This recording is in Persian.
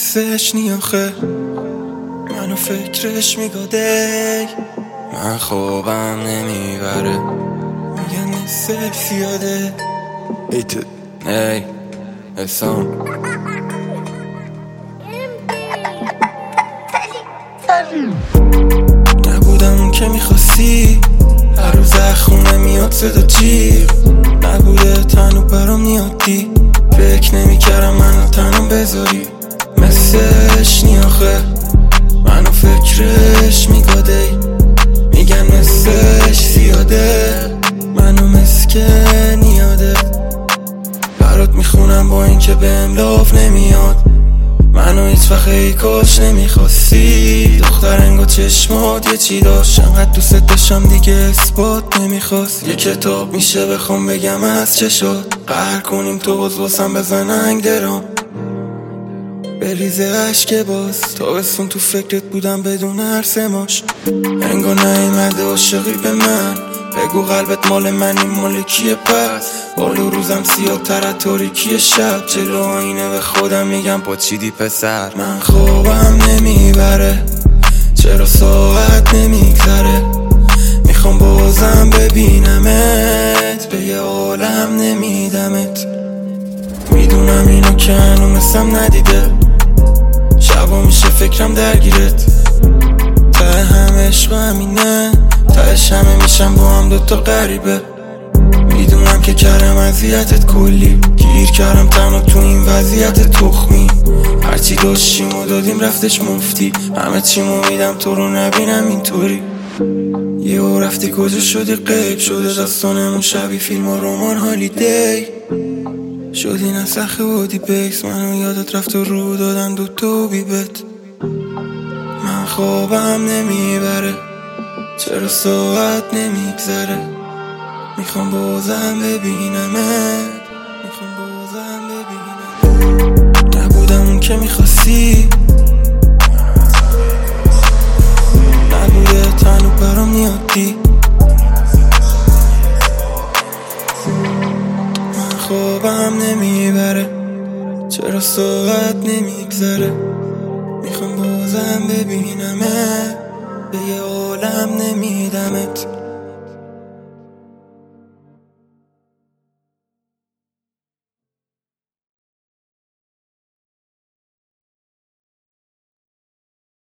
نصفش نیاخه منو فکرش میگاده من خوابم نمیبره میگن نصفش زیاده ایت ای حسام نبودم اون که میخواستی هر روز خونه میاد صدا جیغ نبوده تنو برام نیادی فکر نمیکردم منو تنم بذاری مثلش نیاخه منو فکرش میگاده میگن مثلش زیاده منو مسکن یاده برات میخونم با این که بهم لاف نمیاد منو هیچ وقت ای کاش نمیخواستی دختر انگا چشمات یه چی داشت انقدر دوست داشتم دیگه اثبات نمیخواست یه کتاب میشه بخوام بگم از چشات قهر کنیم تو باز واسم بزن انگ درام بریزه عشق باز تابستون تو فکرت بودم بدون هر سماش انگا نیومده عاشقی به من بگو قلبت مال منی مال کیه پس بالو روزم سیاه تر تاریکی شب جلو آینه به خودم میگم پا چیدی پسر من خوابم نمیبره چرا ساعت نمیگذره میخوام بازم ببینمت به یه عالم نمیدمت میدونم اینو که هنو مثلم ندیده شبا میشه فکرم درگیرت ته همه عشق همینه تهش همه میشم با هم دوتا غریبه میدونم که کردم اذیتت کلی گیر کردم تنها تو این وضعیت تخمی هرچی داشتیم و دادیم رفتش مفتی همه چیمو میدم تو رو نبینم اینطوری یهو رفتی کجا شدی غیب شده داستانمون شبیه فیلم و رمان هالیدی شدی نسخه بودی بیکس منو یادت رفت و رو دادن دوتا بیبت من خوابم نمیبره چرا ساعت نمیگذره میخوام بازم ببینمت میخوام بازم ببینم نبودم اون که میخواستی نبوده تنو برام نیادی من خوابم نمیبره چرا ساعت نمیگذره میخوام بازم ببینمت به یه عالم نمیدمت